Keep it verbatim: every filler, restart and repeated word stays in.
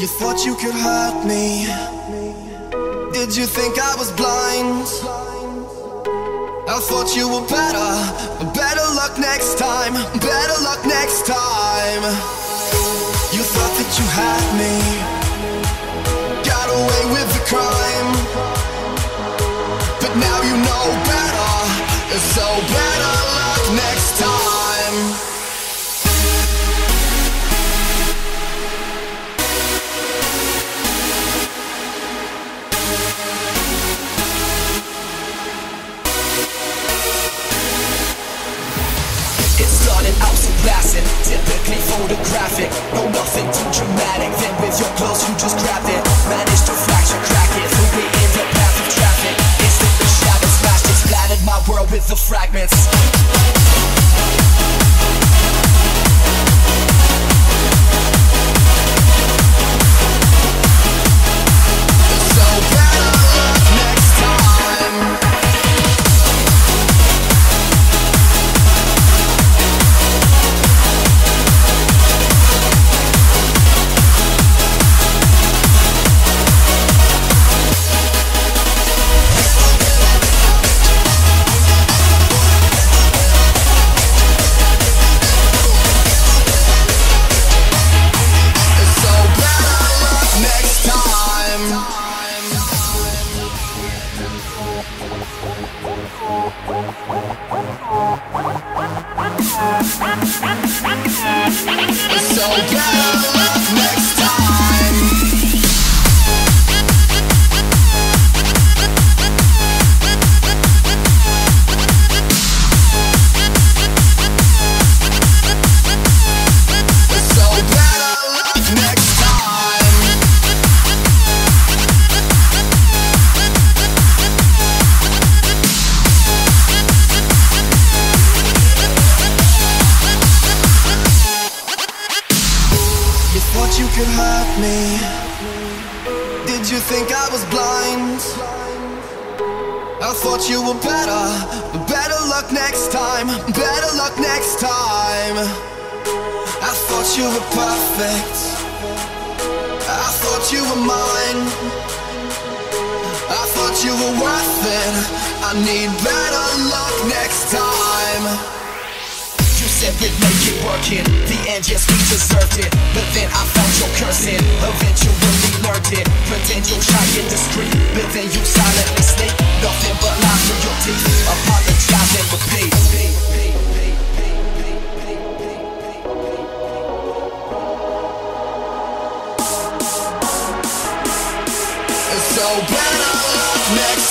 You thought you could hurt me. Did you think I was blind? I thought you were better, but better luck next time. Better luck next time. You thought that you had me, got away with the crime, but now you know better, so better luck next time. Out so classic, typically photographic. No, nothing too dramatic. Then with your clothes you just grabbed it. Managed to fracture, crack it. Threw it in the path of traffic. Instantly shattered, smashed it. Splattered my world with the fragments. So better luck next time. So better luck next time. You thought you could hurt me. Did you think I was blind? I thought you were better, but better luck next time. Better luck next time. I thought you were perfect. I thought you were mine. I thought you were worth it. I need better luck next time. You said we'd make it working. The end, yes, we deserved it. But then I found your cursing. Eventually learned it. Pretend you're shy and discreet, but then you silently sneak. Nothing but lies through your teeth. Apologize and repeat. So better luck next